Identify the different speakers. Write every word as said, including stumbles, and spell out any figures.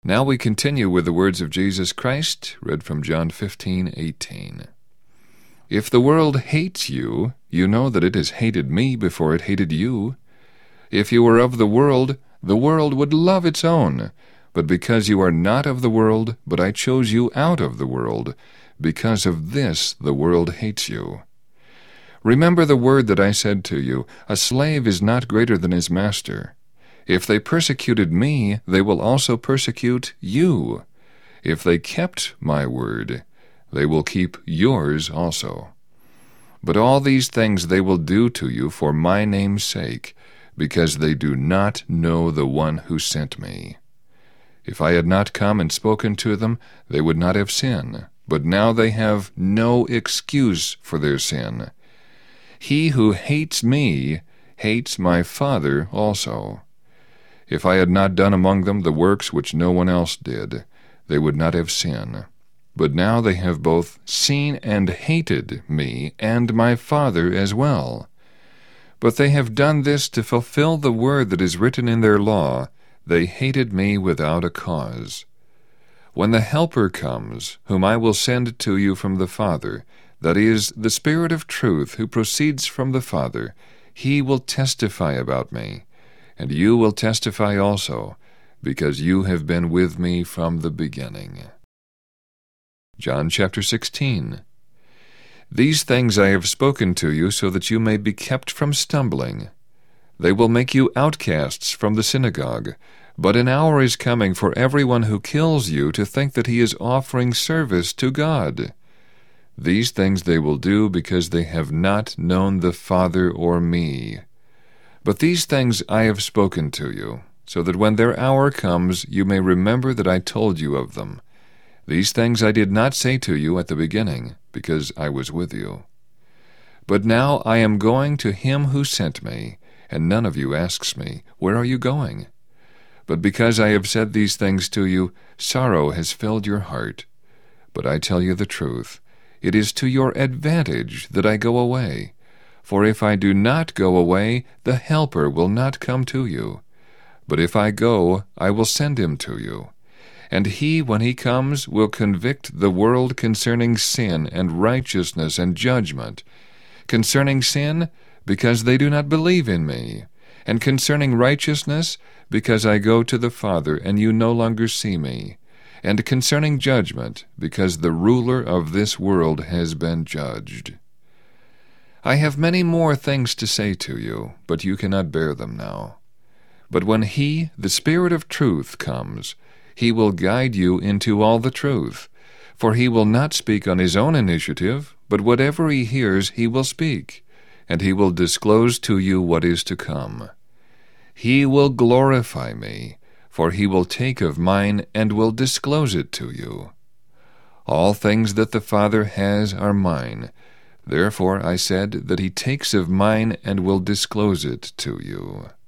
Speaker 1: Now we continue with the words of Jesus Christ, read from John fifteen eighteen. If the world hates you, you know that it has hated me before it hated you. If you were of the world, the world would love its own. But because you are not of the world, but I chose you out of the world, because of this the world hates you. Remember the word that I said to you, a slave is not greater than his master. If they persecuted me, they will also persecute you. If they kept my word, they will keep yours also. But all these things they will do to you for my name's sake, because they do not know the one who sent me. If I had not come and spoken to them, they would not have sin, but now they have no excuse for their sin. He who hates me hates my Father also. If I had not done among them the works which no one else did, they would not have sin. But now they have both seen and hated me and my Father as well. But they have done this to fulfill the word that is written in their law, they hated me without a cause. When the Helper comes, whom I will send to you from the Father, that is, the Spirit of truth who proceeds from the Father, he will testify about me. And you will testify also, because you have been with me from the beginning. John chapter sixteen. These things I have spoken to you so that you may be kept from stumbling. They will make you outcasts from the synagogue, but an hour is coming for everyone who kills you to think that he is offering service to God. These things they will do because they have not known the Father or me. But these things I have spoken to you, so that when their hour comes you may remember that I told you of them. These things I did not say to you at the beginning, because I was with you. But now I am going to him who sent me, and none of you asks me, Where are you going? But because I have said these things to you, sorrow has filled your heart. But I tell you the truth, it is to your advantage that I go away. For if I do not go away, the Helper will not come to you. But if I go, I will send him to you. And he, when he comes, will convict the world concerning sin and righteousness and judgment. Concerning sin, because they do not believe in me. And concerning righteousness, because I go to the Father, and you no longer see me. And concerning judgment, because the ruler of this world has been judged. I have many more things to say to you, but you cannot bear them now. But when he, the Spirit of truth, comes, he will guide you into all the truth. For he will not speak on his own initiative, but whatever he hears he will speak, and he will disclose to you what is to come. He will glorify me, for he will take of mine and will disclose it to you. All things that the Father has are mine. Therefore I said that he takes of mine and will disclose it to you.